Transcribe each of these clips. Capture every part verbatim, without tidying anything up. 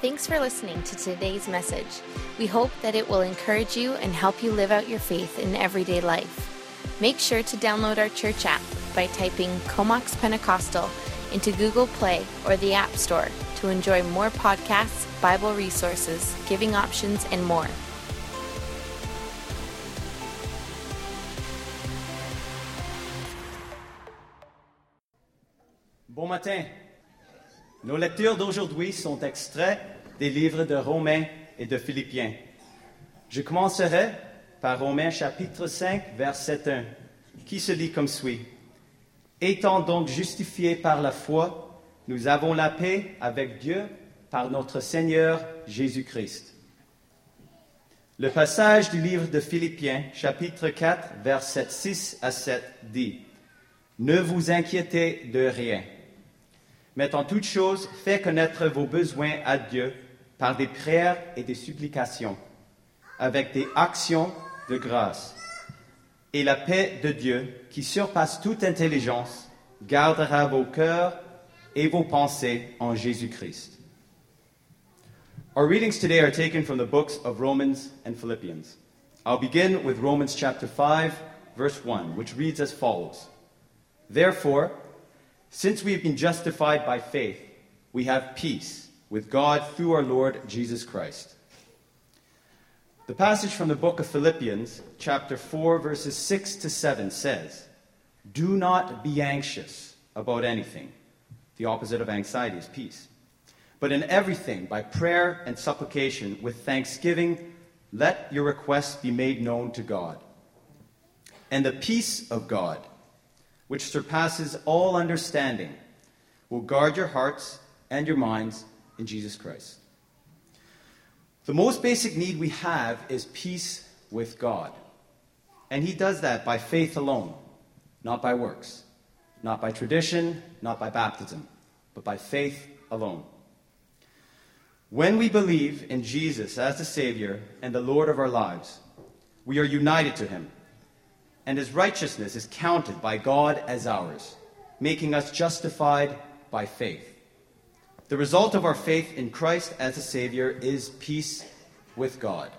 Thanks for listening to today's message. We hope that it will encourage you and help you live out your faith in everyday life. Make sure to download our church app by typing Comox Pentecostal into Google Play or the App Store to enjoy more podcasts, Bible resources, giving options, and more. Bon matin. Nos lectures d'aujourd'hui sont extraits des livres de Romains et de Philippiens. Je commencerai par Romains chapitre cinq, verset un, qui se lit comme suit. Étant donc justifiés par la foi, nous avons la paix avec Dieu par notre Seigneur Jésus-Christ. Le passage du livre de Philippiens, chapitre quatre, versets six à sept, dit « Ne vous inquiétez de rien. Mais en toute chose, faites connaître vos besoins à Dieu par des prières et des supplications, avec des actions de grâce. Et la paix de Dieu, qui surpasse toute intelligence, gardera vos cœurs et vos pensées en Jésus-Christ. » Our readings today are taken from the books of Romans and Philippians. I'll begin with Romans chapter five, verse one, which reads as follows. Therefore, since we have been justified by faith, we have peace with God through our Lord Jesus Christ. The passage from the book of Philippians, chapter four, verses six to seven says, Do not be anxious about anything. The opposite of anxiety is peace. But in everything, by prayer and supplication, with thanksgiving, let your requests be made known to God. And the peace of God, which surpasses all understanding, will guard your hearts and your minds in Jesus Christ. The most basic need we have is peace with God. And He does that by faith alone, not by works, not by tradition, not by baptism, but by faith alone. When we believe in Jesus as the Savior and the Lord of our lives, we are united to Him, and His righteousness is counted by God as ours, making us justified by faith. The result of our faith in Christ as a Savior is peace with God.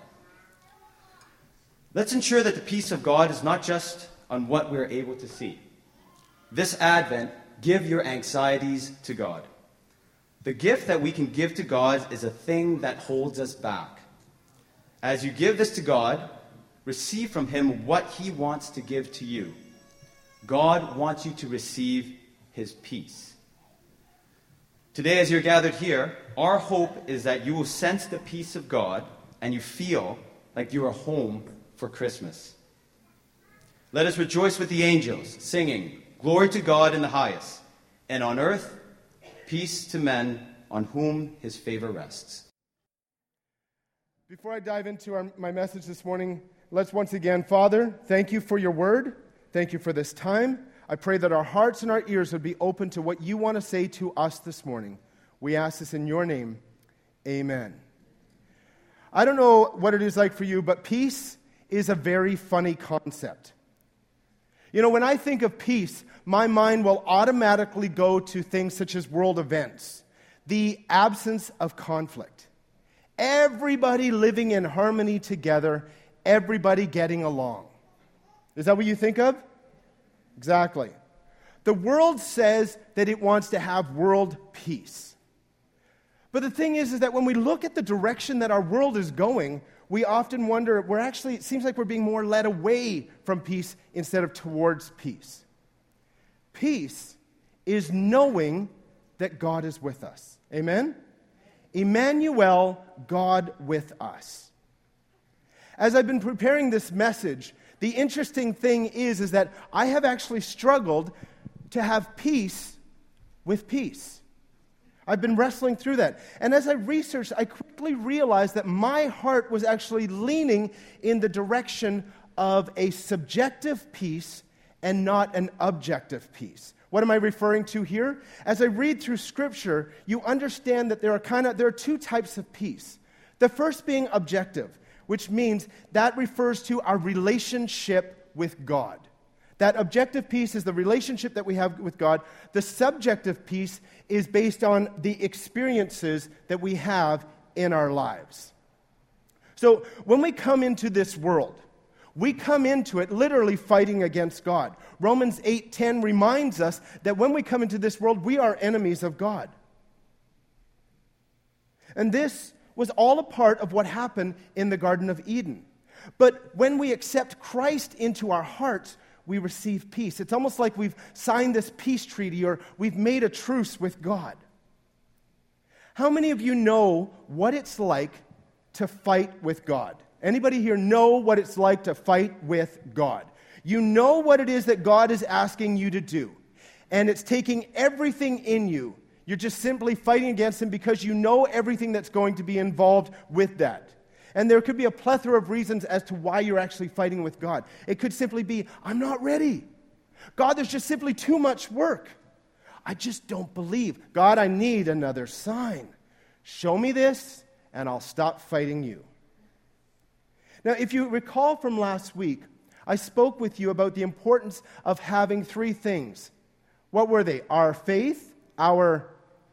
Let's ensure that the peace of God is not just on what we're able to see. This Advent, give your anxieties to God. The gift that we can give to God is a thing that holds us back. As you give this to God, receive from Him what He wants to give to you. God wants you to receive His peace. Today, as you're gathered here, our hope is that you will sense the peace of God and you feel like you are home for Christmas. Let us rejoice with the angels, singing, Glory to God in the highest, and on earth, peace to men on whom His favor rests. Before I dive into our, my message this morning, let's once again, Father, thank you for your word. Thank you for this time. I pray that our hearts and our ears would be open to what you want to say to us this morning. We ask this in your name. Amen. I don't know what it is like for you, but peace is a very funny concept. You know, when I think of peace, my mind will automatically go to things such as world events, the absence of conflict, everybody living in harmony together, everybody getting along. Is that what you think of? Exactly. The world says that it wants to have world peace. But the thing is, is that when we look at the direction that our world is going, we often wonder, we're actually, it seems like we're being more led away from peace instead of towards peace. Peace is knowing that God is with us. Amen? Emmanuel, God with us. As I've been preparing this message, the interesting thing is, is that I have actually struggled to have peace with peace. I've been wrestling through that. And as I researched, I quickly realized that my heart was actually leaning in the direction of a subjective peace and not an objective peace. What am I referring to here? As I read through Scripture, you understand that there are kind of there are two types of peace. The first being objective, which means that refers to our relationship with God. That objective piece is the relationship that we have with God. The subjective piece is based on the experiences that we have in our lives. So when we come into this world, we come into it literally fighting against God. Romans eight ten reminds us that when we come into this world, we are enemies of God. And this was all a part of what happened in the Garden of Eden. But when we accept Christ into our hearts, we receive peace. It's almost like we've signed this peace treaty or we've made a truce with God. How many of you know what it's like to fight with God? Anybody here know what it's like to fight with God? You know what it is that God is asking you to do. And it's taking everything in you. You're just simply fighting against Him because you know everything that's going to be involved with that. And there could be a plethora of reasons as to why you're actually fighting with God. It could simply be, I'm not ready. God, there's just simply too much work. I just don't believe. God, I need another sign. Show me this, and I'll stop fighting you. Now, if you recall from last week, I spoke with you about the importance of having three things. What were they? Our faith, our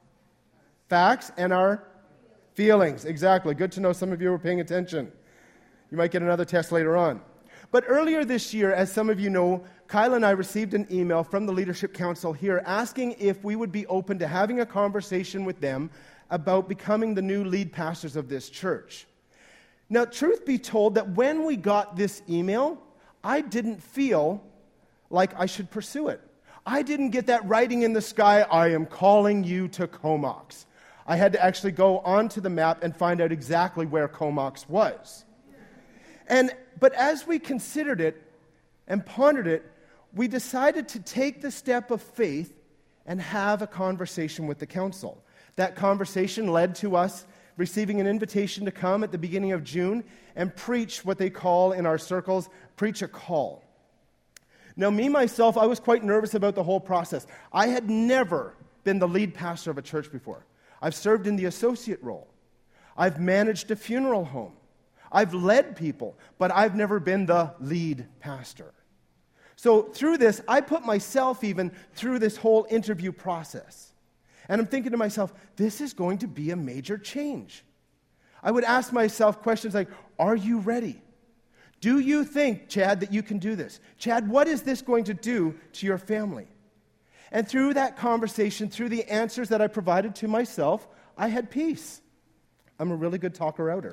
facts, and our feelings. Exactly. Good to know some of you were paying attention. You might get another test later on. But earlier this year, as some of you know, Kyle and I received an email from the Leadership Council here asking if we would be open to having a conversation with them about becoming the new lead pastors of this church. Now, truth be told, that when we got this email, I didn't feel like I should pursue it. I didn't get that writing in the sky, I am calling you to Comox. I had to actually go onto the map and find out exactly where Comox was. And but as we considered it and pondered it, we decided to take the step of faith and have a conversation with the council. That conversation led to us receiving an invitation to come at the beginning of June and preach what they call in our circles, preach a call. Now, me, myself, I was quite nervous about the whole process. I had never been the lead pastor of a church before. I've served in the associate role. I've managed a funeral home. I've led people, but I've never been the lead pastor. So through this, I put myself even through this whole interview process. And I'm thinking to myself, this is going to be a major change. I would ask myself questions like, are you ready? Do you think, Chad, that you can do this? Chad, what is this going to do to your family? And through that conversation, through the answers that I provided to myself, I had peace. I'm a really good talker-outer.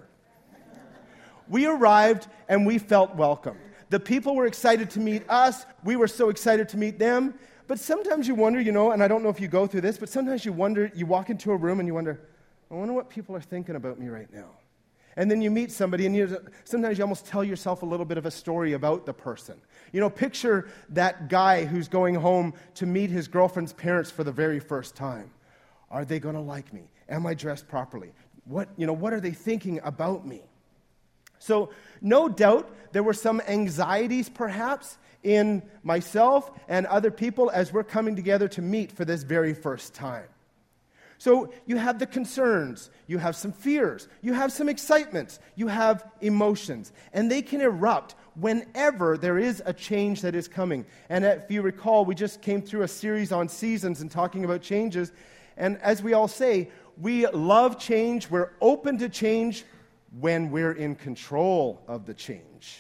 We arrived and we felt welcomed. The people were excited to meet us. We were so excited to meet them. But sometimes you wonder, you know, and I don't know if you go through this, but sometimes you wonder, you walk into a room and you wonder, I wonder what people are thinking about me right now. And then you meet somebody, and you, sometimes you almost tell yourself a little bit of a story about the person. You know, picture that guy who's going home to meet his girlfriend's parents for the very first time. Are they going to like me? Am I dressed properly? What, you know, what are they thinking about me? So, no doubt, there were some anxieties, perhaps, in myself and other people as we're coming together to meet for this very first time. So you have the concerns, you have some fears, you have some excitements, you have emotions, and they can erupt whenever there is a change that is coming. And if you recall, we just came through a series on seasons and talking about changes, and as we all say, we love change, we're open to change when we're in control of the change.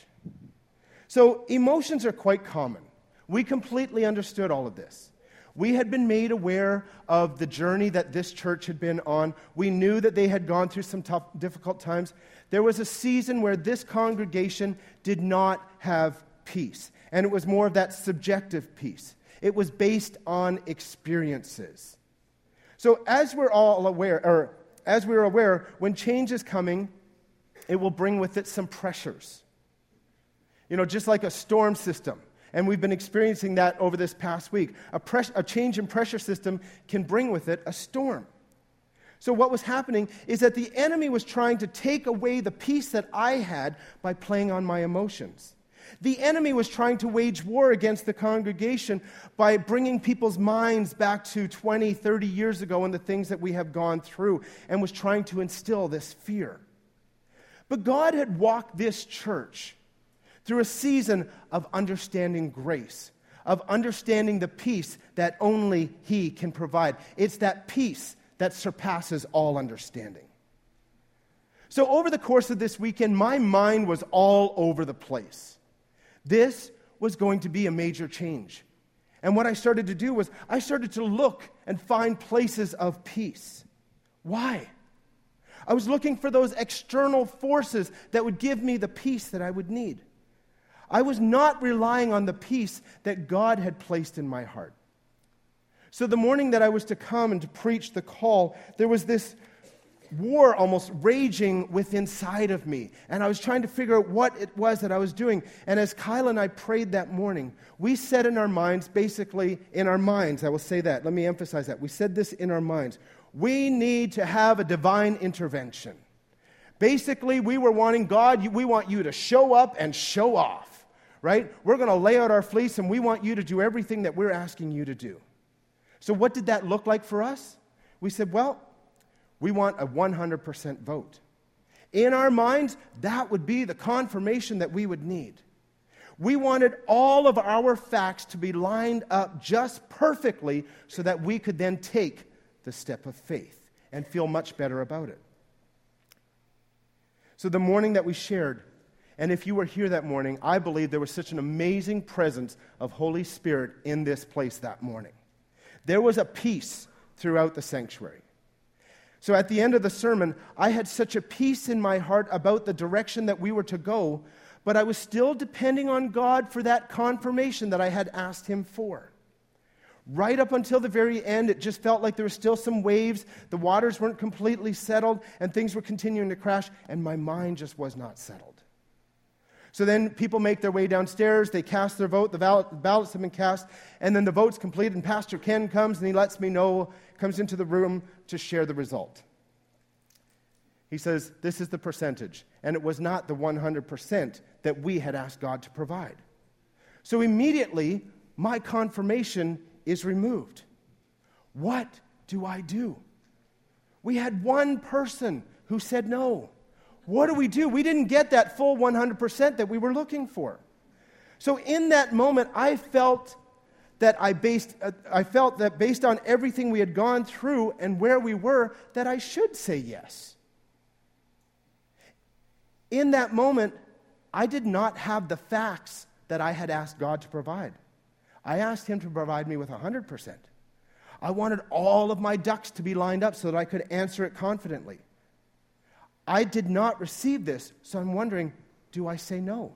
So emotions are quite common. We completely understood all of this. We had been made aware of the journey that this church had been on. We knew that they had gone through some tough, difficult times. There was a season where this congregation did not have peace, and it was more of that subjective peace. It was based on experiences. So as we're all aware, or as we're aware, when change is coming, it will bring with it some pressures. You know, just like a storm system. And we've been experiencing that over this past week. A, press, a change in pressure system can bring with it a storm. So what was happening is that the enemy was trying to take away the peace that I had by playing on my emotions. The enemy was trying to wage war against the congregation by bringing people's minds back to twenty, thirty years ago and the things that we have gone through, and was trying to instill this fear. But God had walked this church through a season of understanding grace, of understanding the peace that only He can provide. It's that peace that surpasses all understanding. So over the course of this weekend, my mind was all over the place. This was going to be a major change. And what I started to do was I started to look and find places of peace. Why? I was looking for those external forces that would give me the peace that I would need. I was not relying on the peace that God had placed in my heart. So the morning that I was to come and to preach the call, there was this war almost raging within inside of me. And I was trying to figure out what it was that I was doing. And as Kyle and I prayed that morning, we said in our minds, basically in our minds, I will say that, let me emphasize that. We said this in our minds. We need to have a divine intervention. Basically, we were wanting God, we want you to show up and show off, right? We're going to lay out our fleece and we want you to do everything that we're asking you to do. So what did that look like for us? We said, well, we want a one hundred percent vote. In our minds, that would be the confirmation that we would need. We wanted all of our facts to be lined up just perfectly so that we could then take the step of faith and feel much better about it. So the morning that we shared, and if you were here that morning, I believe there was such an amazing presence of Holy Spirit in this place that morning. There was a peace throughout the sanctuary. So at the end of the sermon, I had such a peace in my heart about the direction that we were to go, but I was still depending on God for that confirmation that I had asked Him for. Right up until the very end, it just felt like there were still some waves, the waters weren't completely settled, and things were continuing to crash, and my mind just was not settled. So then people make their way downstairs, they cast their vote, the ballots have been cast, and then the vote's complete, and Pastor Ken comes and he lets me know, comes into the room to share the result. He says, this is the percentage, and it was not the one hundred percent that we had asked God to provide. So immediately, my confirmation is removed. What do I do? We had one person who said no. What do we do? We didn't get that full one hundred percent that we were looking for. So in that moment, I felt that I based, uh, I felt that based on everything we had gone through and where we were, that I should say yes. In that moment, I did not have the facts that I had asked God to provide. I asked Him to provide me with one hundred percent. I wanted all of my ducks to be lined up so that I could answer it confidently. I did not receive this, so I'm wondering, do I say no?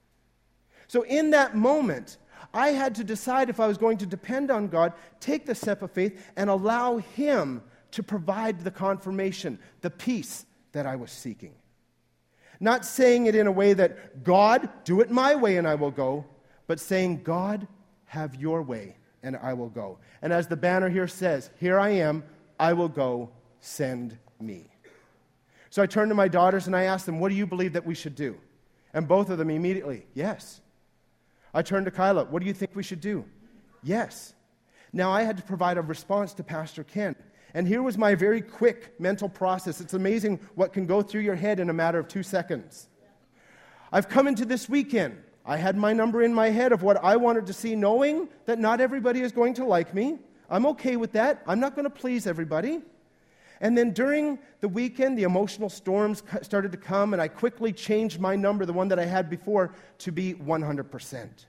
So in that moment, I had to decide if I was going to depend on God, take the step of faith, and allow Him to provide the confirmation, the peace that I was seeking. Not saying it in a way that, God, do it my way and I will go, but saying, God, have your way and I will go. And as the banner here says, here I am, I will go, send me. So I turned to my daughters and I asked them, what do you believe that we should do? And both of them immediately, yes. I turned to Kyla, what do you think we should do? Yes. Now I had to provide a response to Pastor Ken. And here was my very quick mental process. It's amazing what can go through your head in a matter of two seconds. I've come into this weekend. I had my number in my head of what I wanted to see, knowing that not everybody is going to like me. I'm okay with that. I'm not going to please everybody. And then during the weekend, the emotional storms started to come, and I quickly changed my number, the one that I had before, to be one hundred percent.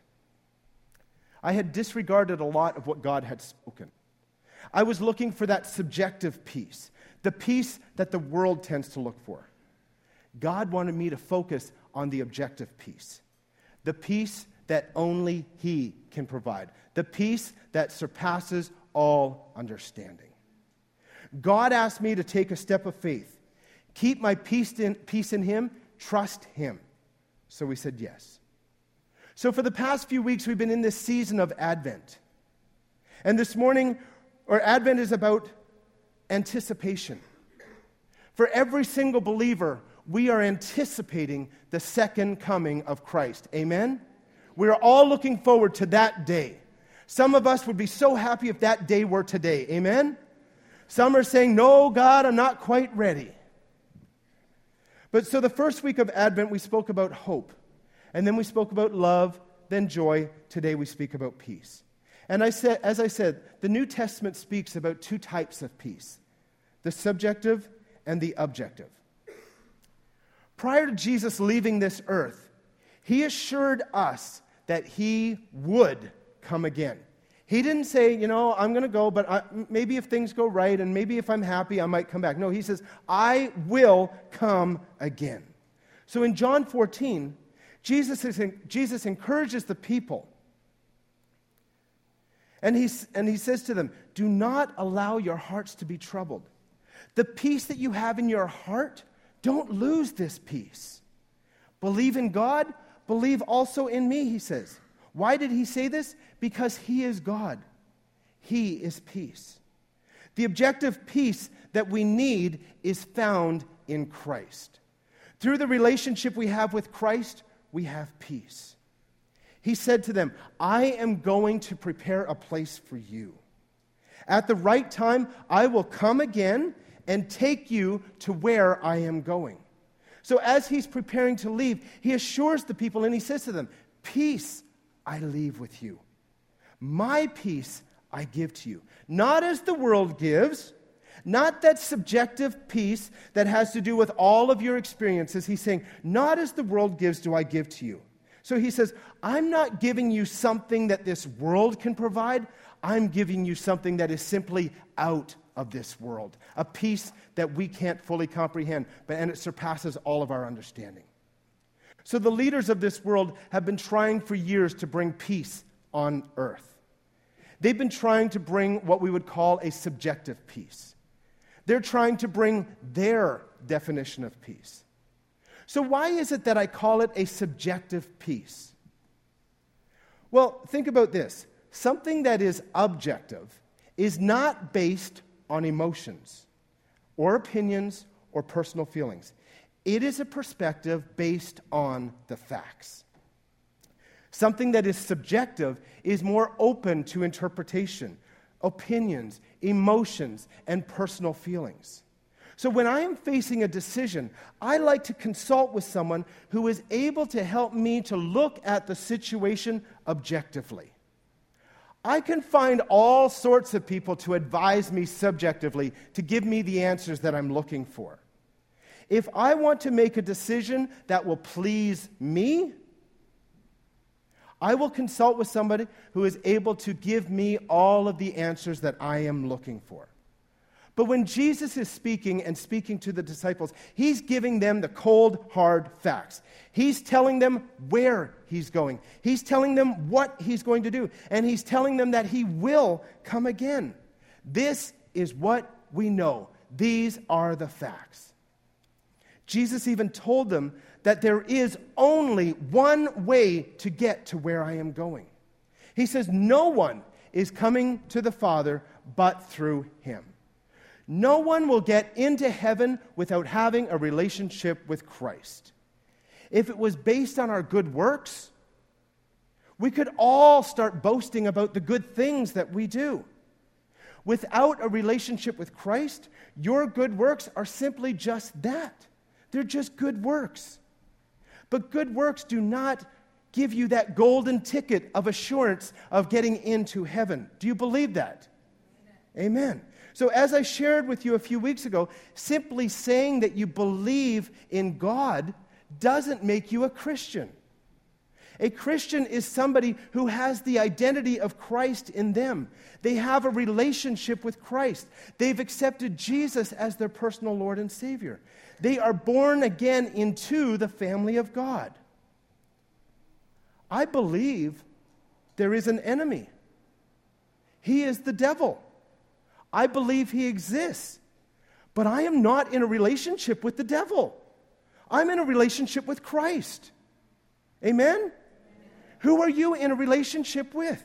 I had disregarded a lot of what God had spoken. I was looking for that subjective peace, the peace that the world tends to look for. God wanted me to focus on the objective peace, the peace that only He can provide, the peace that surpasses all understanding. God asked me to take a step of faith, keep my peace in, peace in Him, trust Him. So we said yes. So for the past few weeks, we've been in this season of Advent. And this morning, or Advent is about anticipation. For every single believer, we are anticipating the second coming of Christ. Amen? We are all looking forward to that day. Some of us would be so happy if that day were today. Amen? Some are saying, no, God, I'm not quite ready. But so the first week of Advent, we spoke about hope. And then we spoke about love. than joy, today we speak about peace. And I said, as I said, the New Testament speaks about two types of peace, the subjective and the objective. Prior to Jesus leaving this earth, he assured us that he would come again. He didn't say, you know, I'm going to go, but I, maybe if things go right and maybe if I'm happy, I might come back. No, he says, I will come again. So in John fourteen, Jesus, is, Jesus encourages the people. And, he's, and he says to them, do not allow your hearts to be troubled. The peace that you have in your heart, don't lose this peace. Believe in God, believe also in me, he says. Why did he say this? Because he is God. He is peace. The objective peace that we need is found in Christ. Through the relationship we have with Christ, we have peace. He said to them, I am going to prepare a place for you. At the right time, I will come again and take you to where I am going. So as he's preparing to leave, he assures the people and he says to them, peace I leave with you. My peace I give to you. Not as the world gives, not that subjective peace that has to do with all of your experiences. He's saying, not as the world gives do I give to you. So he says, I'm not giving you something that this world can provide. I'm giving you something that is simply out of this world. A peace that we can't fully comprehend, but and it surpasses all of our understanding. So the leaders of this world have been trying for years to bring peace on earth. They've been trying to bring what we would call a subjective peace. They're trying to bring their definition of peace. So why is it that I call it a subjective peace? Well, think about this. Something that is objective is not based on emotions or opinions or personal feelings. It is a perspective based on the facts. Something that is subjective is more open to interpretation, opinions, emotions, and personal feelings. So when I am facing a decision, I like to consult with someone who is able to help me to look at the situation objectively. I can find all sorts of people to advise me subjectively, to give me the answers that I'm looking for. If I want to make a decision that will please me, I will consult with somebody who is able to give me all of the answers that I am looking for. But when Jesus is speaking and speaking to the disciples, he's giving them the cold, hard facts. He's telling them where he's going. He's telling them what he's going to do. And he's telling them that he will come again. This is what we know. These are the facts. Jesus even told them that there is only one way to get to where I am going. He says, no one is coming to the Father but through him. No one will get into heaven without having a relationship with Christ. If it was based on our good works, we could all start boasting about the good things that we do. Without a relationship with Christ, your good works are simply just that. They're just good works. But good works do not give you that golden ticket of assurance of getting into heaven. Do you believe that? Amen. Amen. So as I shared with you a few weeks ago, simply saying that you believe in God doesn't make you a Christian. A Christian is somebody who has the identity of Christ in them. They have a relationship with Christ. They've accepted Jesus as their personal Lord and Savior. They are born again into the family of God. I believe there is an enemy. He is the devil. I believe he exists. But I am not in a relationship with the devil. I'm in a relationship with Christ. Amen? Amen. Who are you in a relationship with?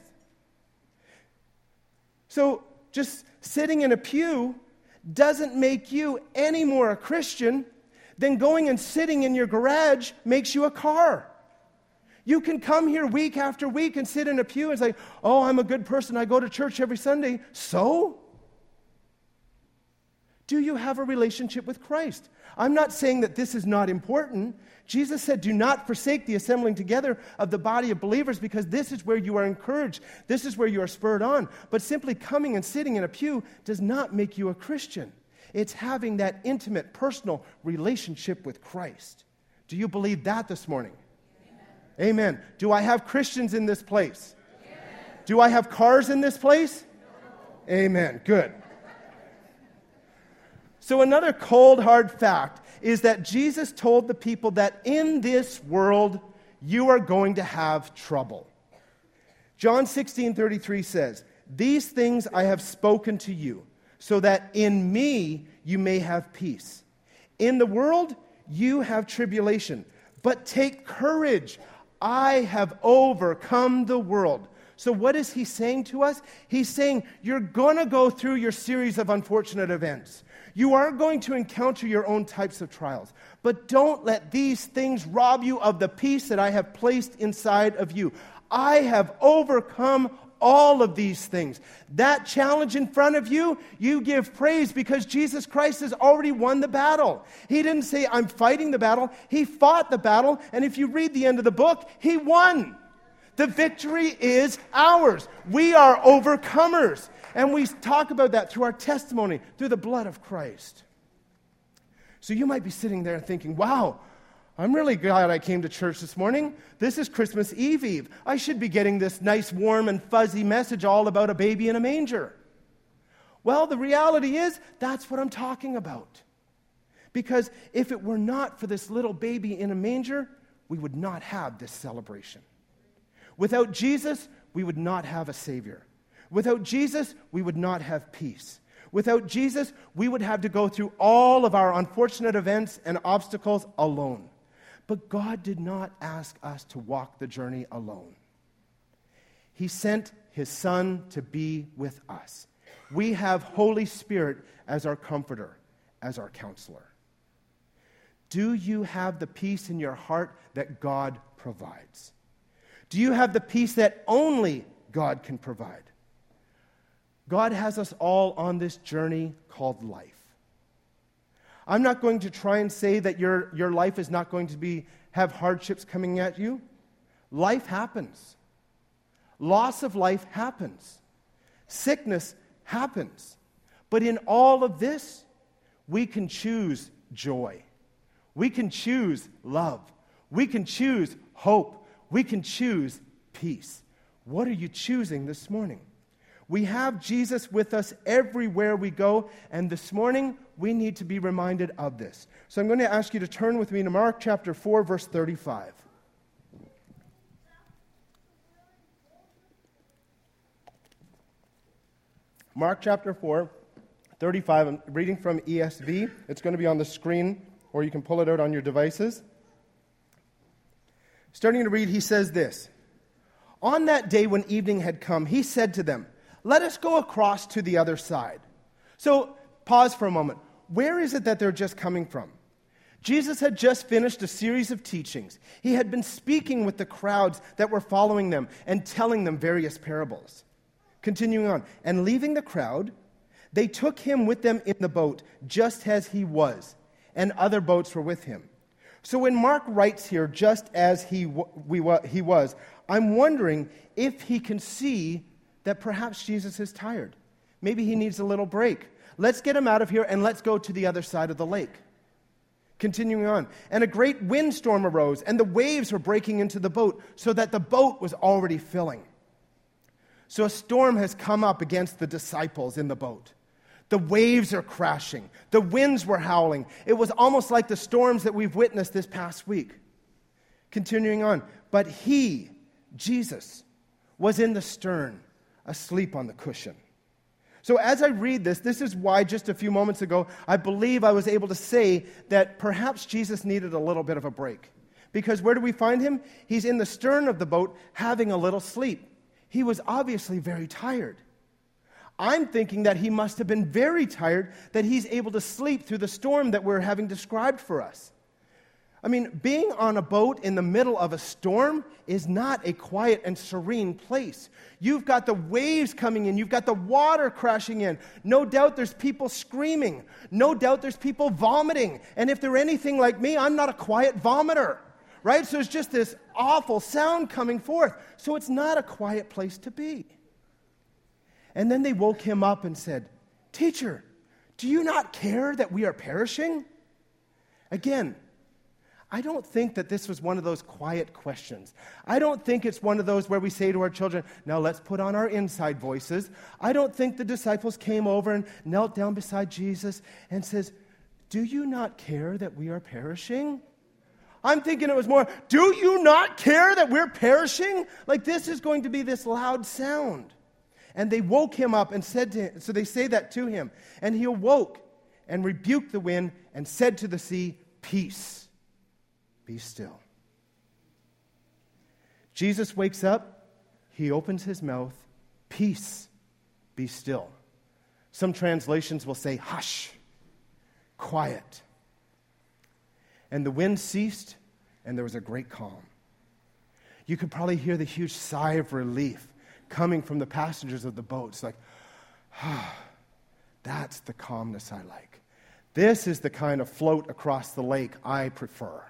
So just sitting in a pew doesn't make you any more a Christian than going and sitting in your garage makes you a car. You can come here week after week and sit in a pew and say, oh, I'm a good person. I go to church every Sunday. So? Do you have a relationship with Christ? I'm not saying that this is not important. Jesus said, do not forsake the assembling together of the body of believers, because this is where you are encouraged. This is where you are spurred on. But simply coming and sitting in a pew does not make you a Christian. It's having that intimate, personal relationship with Christ. Do you believe that this morning? Amen. Amen. Do I have Christians in this place? Amen. Do I have cars in this place? No. Amen. Good. So another cold, hard fact is that Jesus told the people that in this world you are going to have trouble. John sixteen thirty-three says, "These things I have spoken to you, so that in me you may have peace. In the world you have tribulation, but take courage. I have overcome the world." So what is he saying to us? He's saying you're going to go through your series of unfortunate events. You are going to encounter your own types of trials. But don't let these things rob you of the peace that I have placed inside of you. I have overcome all of these things. That challenge in front of you, you give praise because Jesus Christ has already won the battle. He didn't say, I'm fighting the battle. He fought the battle. And if you read the end of the book, he won. The victory is ours. We are overcomers. And we talk about that through our testimony, through the blood of Christ. So you might be sitting there thinking, wow, I'm really glad I came to church this morning. This is Christmas Eve Eve. I should be getting this nice, warm, and fuzzy message all about a baby in a manger. Well, the reality is, that's what I'm talking about. Because if it were not for this little baby in a manger, we would not have this celebration. Without Jesus, we would not have a Savior. Without Jesus, we would not have peace. Without Jesus, we would have to go through all of our unfortunate events and obstacles alone. But God did not ask us to walk the journey alone. He sent His Son to be with us. We have Holy Spirit as our comforter, as our counselor. Do you have the peace in your heart that God provides? Do you have the peace that only God can provide? God has us all on this journey called life. I'm not going to try and say that your, your life is not going to be have hardships coming at you. Life happens. Loss of life happens. Sickness happens. But in all of this, we can choose joy. We can choose love. We can choose hope. We can choose peace. What are you choosing this morning? We have Jesus with us everywhere we go, and this morning we need to be reminded of this. So I'm going to ask you to turn with me to Mark chapter four, verse thirty-five. Mark chapter four, thirty-five. I'm reading from E S V. It's going to be on the screen, or you can pull it out on your devices. Starting to read, he says this. On that day when evening had come, he said to them, let us go across to the other side. So, pause for a moment. Where is it that they're just coming from? Jesus had just finished a series of teachings. He had been speaking with the crowds that were following them and telling them various parables. Continuing on, and leaving the crowd, they took him with them in the boat, just as he was, and other boats were with him. So when Mark writes here, just as he, we, he was, I'm wondering if he can see that perhaps Jesus is tired. Maybe he needs a little break. Let's get him out of here and let's go to the other side of the lake. Continuing on. And a great windstorm arose, and the waves were breaking into the boat, so that the boat was already filling. So a storm has come up against the disciples in the boat. The waves are crashing. The winds were howling. It was almost like the storms that we've witnessed this past week. Continuing on. But he, Jesus, was in the stern, asleep on the cushion. So as I read this, this is why just a few moments ago, I believe I was able to say that perhaps Jesus needed a little bit of a break. Because where do we find him? He's in the stern of the boat having a little sleep. He was obviously very tired. I'm thinking that he must have been very tired that he's able to sleep through the storm that we're having described for us. I mean, being on a boat in the middle of a storm is not a quiet and serene place. You've got the waves coming in. You've got the water crashing in. No doubt there's people screaming. No doubt there's people vomiting. And if they're anything like me, I'm not a quiet vomiter, right? So it's just this awful sound coming forth. So it's not a quiet place to be. And then they woke him up and said, "Teacher, do you not care that we are perishing?" Again, I don't think that this was one of those quiet questions. I don't think it's one of those where we say to our children, "Now let's put on our inside voices." I don't think the disciples came over and knelt down beside Jesus and says, "Do you not care that we are perishing?" I'm thinking it was more, "Do you not care that we're perishing?" Like this is going to be this loud sound. And they woke him up and said to him, so they say that to him. And he awoke and rebuked the wind and said to the sea, "Peace, be still." Jesus wakes up, he opens his mouth, "Peace, be still." Some translations will say, "Hush, quiet." And the wind ceased, and there was a great calm. You could probably hear the huge sigh of relief coming from the passengers of the boat. It's like, ah, that's the calmness I like. This is the kind of float across the lake I prefer.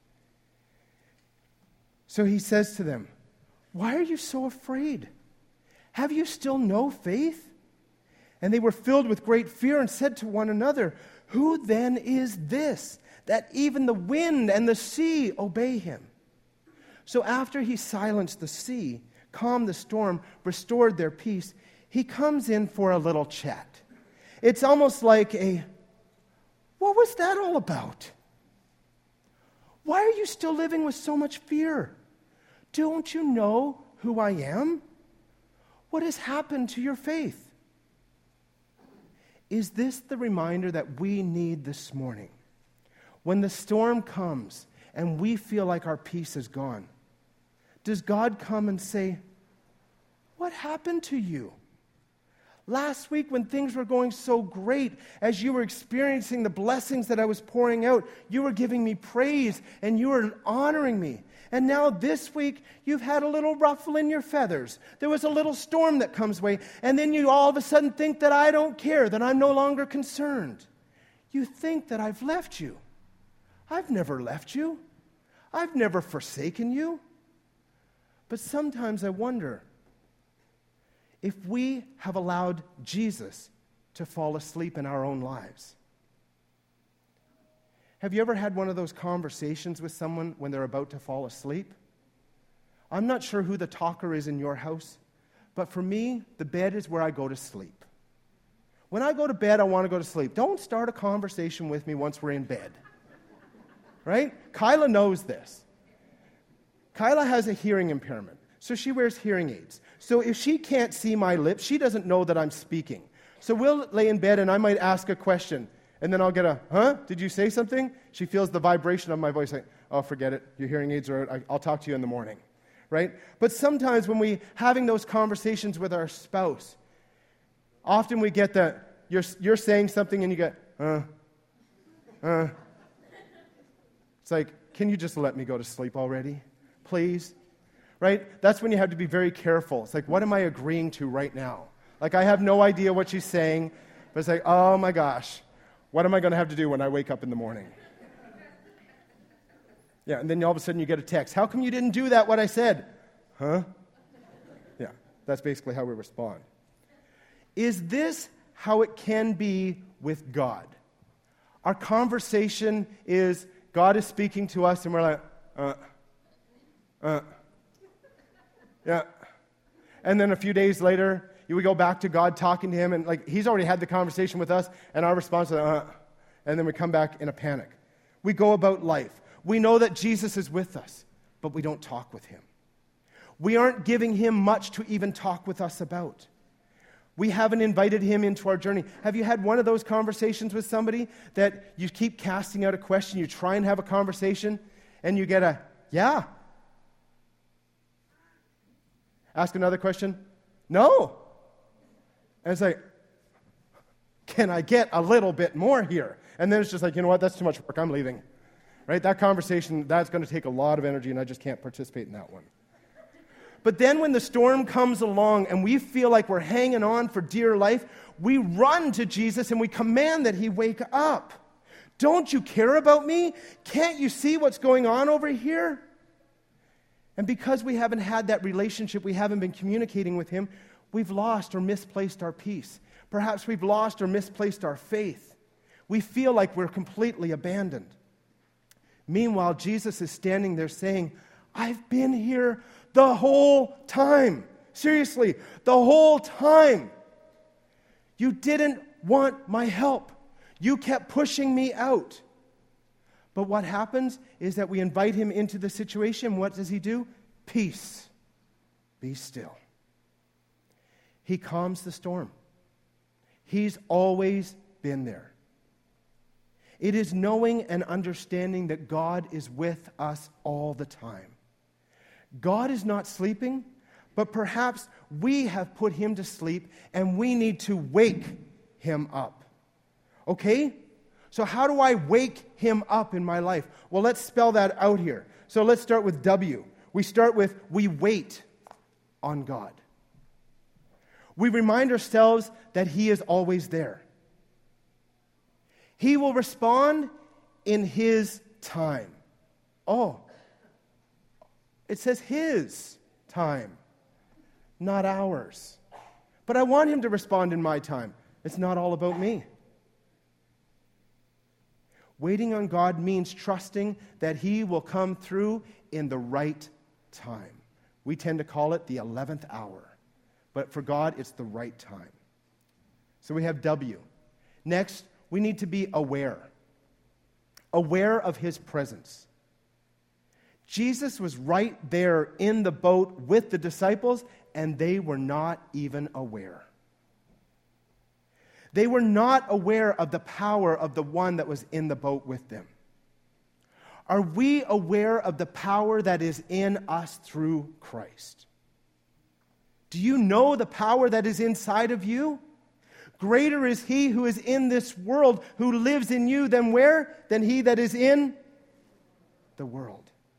So he says to them, "Why are you so afraid? Have you still no faith?" And they were filled with great fear and said to one another, "Who then is this, that even the wind and the sea obey him?" So after he silenced the sea, calmed the storm, restored their peace, he comes in for a little chat. It's almost like a, "What was that all about? Why are you still living with so much fear? Don't you know who I am? What has happened to your faith?" Is this the reminder that we need this morning? When the storm comes and we feel like our peace is gone, does God come and say, "What happened to you? Last week when things were going so great, as you were experiencing the blessings that I was pouring out, you were giving me praise and you were honoring me. And now this week, you've had a little ruffle in your feathers. There was a little storm that comes away, and then you all of a sudden think that I don't care, that I'm no longer concerned. You think that I've left you. I've never left you. I've never forsaken you." But sometimes I wonder if we have allowed Jesus to fall asleep in our own lives. Have you ever had one of those conversations with someone when they're about to fall asleep? I'm not sure who the talker is in your house, but for me, the bed is where I go to sleep. When I go to bed, I want to go to sleep. Don't start a conversation with me once we're in bed. Right? Kyla knows this. Kyla has a hearing impairment, so she wears hearing aids. So if she can't see my lips, she doesn't know that I'm speaking. So we'll lay in bed and I might ask a question. And then I'll get a, "Huh? Did you say something?" She feels the vibration of my voice like, "Oh, forget it. Your hearing aids are out. I'll talk to you in the morning." Right? But sometimes when we having those conversations with our spouse, often we get that you're, you're saying something and you get, uh, uh. It's like, "Can you just let me go to sleep already, please?" Right? That's when you have to be very careful. It's like, what am I agreeing to right now? Like, I have no idea what she's saying, but it's like, oh my gosh, what am I going to have to do when I wake up in the morning? Yeah, and then all of a sudden you get a text. "How come you didn't do that, what I said?" Huh? Yeah, that's basically how we respond. Is this how it can be with God? Our conversation is, God is speaking to us, and we're like, uh, uh, yeah. And then a few days later, we go back to God talking to him, and like he's already had the conversation with us, and our response is, uh, and then we come back in a panic. We go about life. We know that Jesus is with us, but we don't talk with him. We aren't giving him much to even talk with us about. We haven't invited him into our journey. Have you had one of those conversations with somebody that you keep casting out a question, you try and have a conversation, and you get a, "Yeah." Ask another question, "No." And it's like, can I get a little bit more here? And then it's just like, you know what, that's too much work, I'm leaving. right? That conversation, that's going to take a lot of energy, and I just can't participate in that one. But then when the storm comes along and we feel like we're hanging on for dear life, we run to Jesus and we command that he wake up. Don't you care about me? Can't you see what's going on over here? And because we haven't had that relationship, we haven't been communicating with him, we've lost or misplaced our peace. Perhaps we've lost or misplaced our faith. We feel like we're completely abandoned. Meanwhile, Jesus is standing there saying, I've been here the whole time. Seriously, the whole time. You didn't want my help. You kept pushing me out. But what happens is that we invite him into the situation. What does he do? Peace. Be still. He calms the storm. He's always been there. It is knowing and understanding that God is with us all the time. God is not sleeping, but perhaps we have put him to sleep and we need to wake him up. Okay? So how do I wake him up in my life? Well, let's spell that out here. So let's start with W. We start with we wait on God. We remind ourselves that he is always there. He will respond in his time. Oh, it says his time, not ours. But I want him to respond in my time. It's not all about me. Waiting on God means trusting that he will come through in the right time. We tend to call it the eleventh hour. But for God, it's the right time. So we have W. Next, we need to be aware. Aware of his presence. Jesus was right there in the boat with the disciples, and they were not even aware. They were not aware of the power of the one that was in the boat with them. Are we aware of the power that is in us through Christ? Do you know the power that is inside of you? Greater is he who is in this world, who lives in you, than where? Than he that is in the world.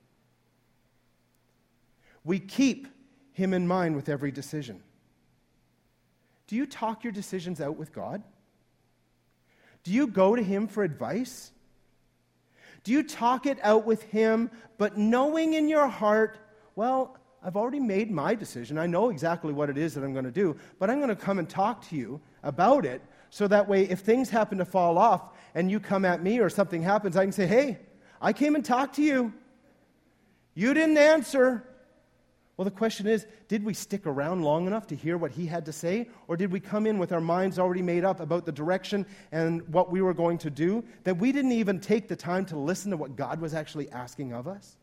We keep him in mind with every decision. Do you talk your decisions out with God? Do you go to him for advice? Do you talk it out with him, but knowing in your heart, well, I've already made my decision. I know exactly what it is that I'm going to do, but I'm going to come and talk to you about it so that way if things happen to fall off and you come at me or something happens, I can say, hey, I came and talked to you. You didn't answer. Well, the question is, did we stick around long enough to hear what he had to say? Or did we come in with our minds already made up about the direction and what we were going to do, that we didn't even take the time to listen to what God was actually asking of us?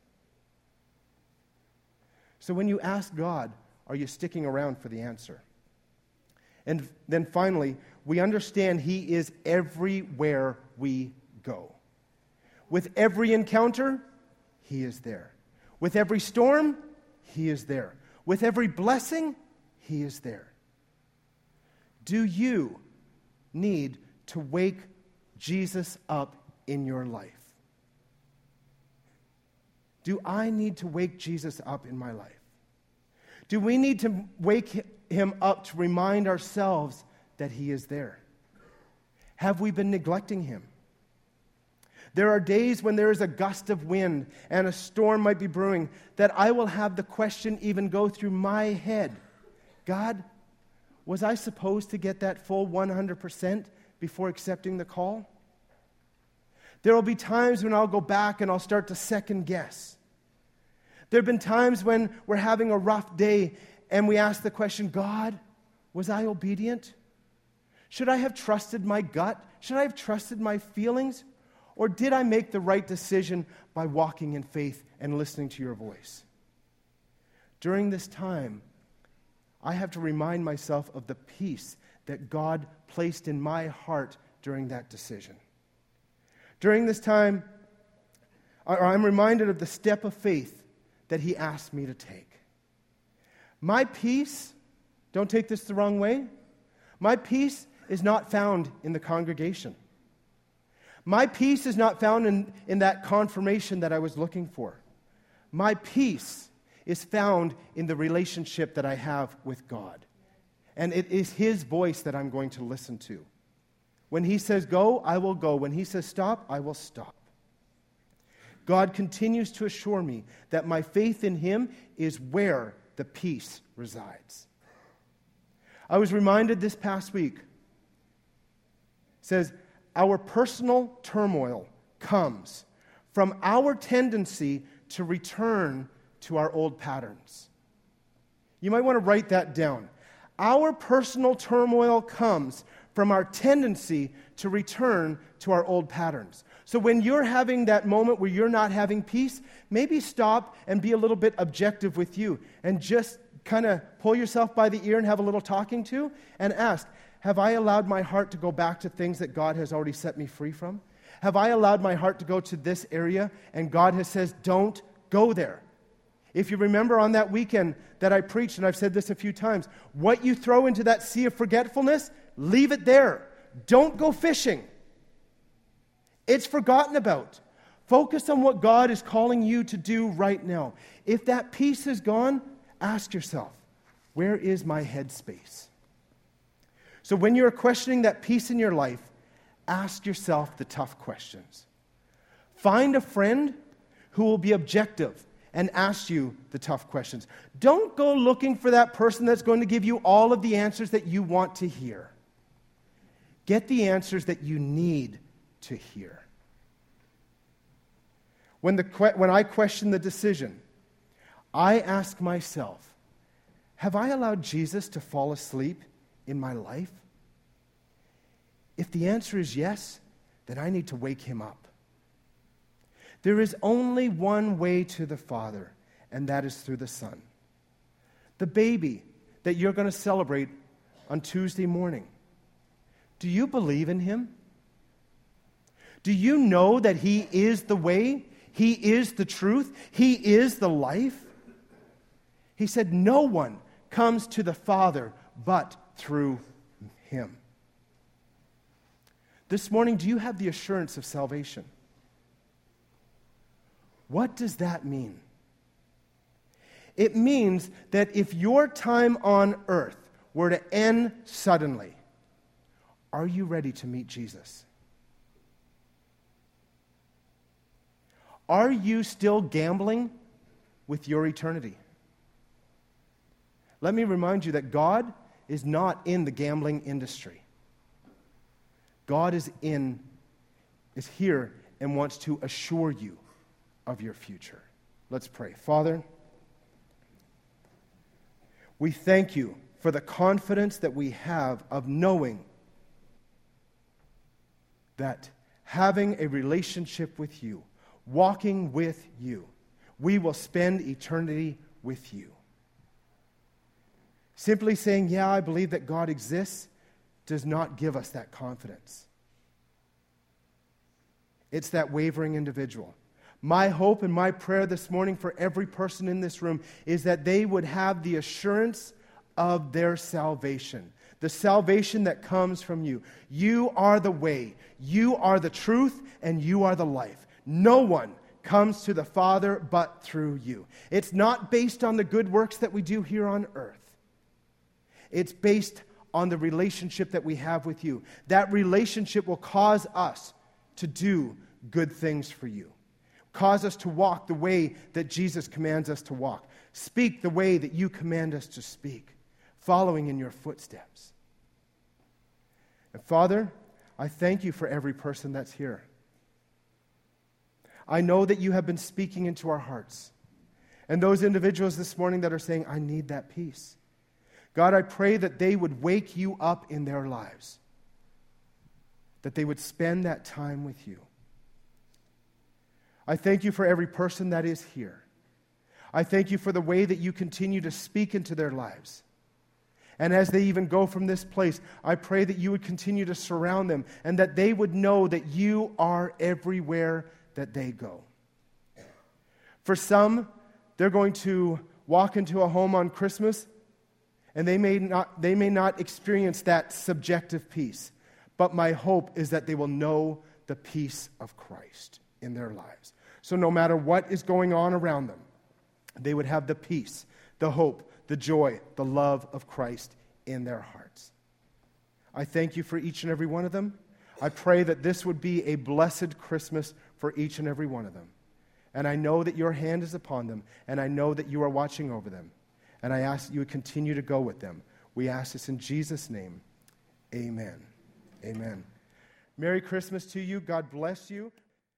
So when you ask God, are you sticking around for the answer? And then finally, we understand he is everywhere we go. With every encounter, he is there. With every storm, he is there. With every blessing, he is there. Do you need to wake Jesus up in your life? Do I need to wake Jesus up in my life? Do we need to wake him up to remind ourselves that he is there? Have we been neglecting him? There are days when there is a gust of wind and a storm might be brewing that I will have the question even go through my head. God, was I supposed to get that full one hundred percent before accepting the call? There will be times when I'll go back and I'll start to second guess. There have been times when we're having a rough day and we ask the question, God, was I obedient? Should I have trusted my gut? Should I have trusted my feelings? Or did I make the right decision by walking in faith and listening to your voice? During this time, I have to remind myself of the peace that God placed in my heart during that decision. During this time, I'm reminded of the step of faith that he asked me to take. My peace, don't take this the wrong way, my peace is not found in the congregation. My peace is not found in, in that confirmation that I was looking for. My peace is found in the relationship that I have with God. And it is His voice that I'm going to listen to. When He says go, I will go. When He says stop, I will stop. God continues to assure me that my faith in Him is where the peace resides. I was reminded this past week, it says, our personal turmoil comes from our tendency to return to our old patterns. You might want to write that down. Our personal turmoil comes from our tendency to return to our old patterns. So when you're having that moment where you're not having peace, maybe stop and be a little bit objective with you and just kind of pull yourself by the ear and have a little talking to and ask, have I allowed my heart to go back to things that God has already set me free from? Have I allowed my heart to go to this area and God has says, don't go there? If you remember on that weekend that I preached, and I've said this a few times, what you throw into that sea of forgetfulness, leave it there. Don't go fishing. It's forgotten about. Focus on what God is calling you to do right now. If that peace is gone, ask yourself, where is my headspace? So when you're questioning that peace in your life, ask yourself the tough questions. Find a friend who will be objective and ask you the tough questions. Don't go looking for that person that's going to give you all of the answers that you want to hear. Get the answers that you need to hear. When, the, when I question the decision, I ask myself, have I allowed Jesus to fall asleep in my life? If the answer is yes, then I need to wake Him up. There is only one way to the Father, and that is through the Son. The baby that you're going to celebrate on Tuesday morning, do you believe in Him? Do you know that He is the way? He is the truth? He is the life? He said, no one comes to the Father but through Him. This morning, do you have the assurance of salvation? What does that mean? It means that if your time on earth were to end suddenly, are you ready to meet Jesus? Are you still gambling with your eternity? Let me remind you that God is not in the gambling industry. God is in, is here and wants to assure you of your future. Let's pray. Father, we thank you for the confidence that we have of knowing that having a relationship with you, walking with you, we will spend eternity with you. Simply saying, yeah, I believe that God exists, does not give us that confidence. It's that wavering individual. My hope and my prayer this morning for every person in this room is that they would have the assurance of their salvation, the salvation that comes from you. You are the way, you are the truth, and you are the life. No one comes to the Father but through you. It's not based on the good works that we do here on earth. It's based on the relationship that we have with you. That relationship will cause us to do good things for you. Cause us to walk the way that Jesus commands us to walk. Speak the way that you command us to speak, following in your footsteps. And Father, I thank you for every person that's here. I know that you have been speaking into our hearts. And those individuals this morning that are saying, I need that peace. God, I pray that they would wake you up in their lives. That they would spend that time with you. I thank you for every person that is here. I thank you for the way that you continue to speak into their lives. And as they even go from this place, I pray that you would continue to surround them and that they would know that you are everywhere that they go. For some, they're going to walk into a home on Christmas and they may not, they may not experience that subjective peace. But my hope is that they will know the peace of Christ in their lives. So no matter what is going on around them, they would have the peace, the hope, the joy, the love of Christ in their hearts. I thank you for each and every one of them. I pray that this would be a blessed Christmas for each and every one of them. And I know that your hand is upon them, and I know that you are watching over them. And I ask that you would continue to go with them. We ask this in Jesus' name. Amen. Amen. Merry Christmas to you. God bless you.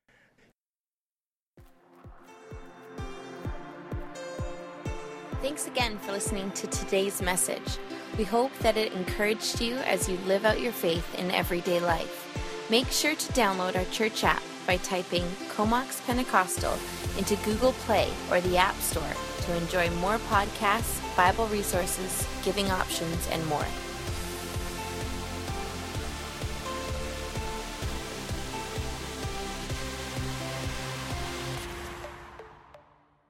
Thanks again for listening to today's message. We hope that it encouraged you as you live out your faith in everyday life. Make sure to download our church app by typing Comox Pentecostal into Google Play or the App Store to enjoy more podcasts, Bible resources, giving options, and more.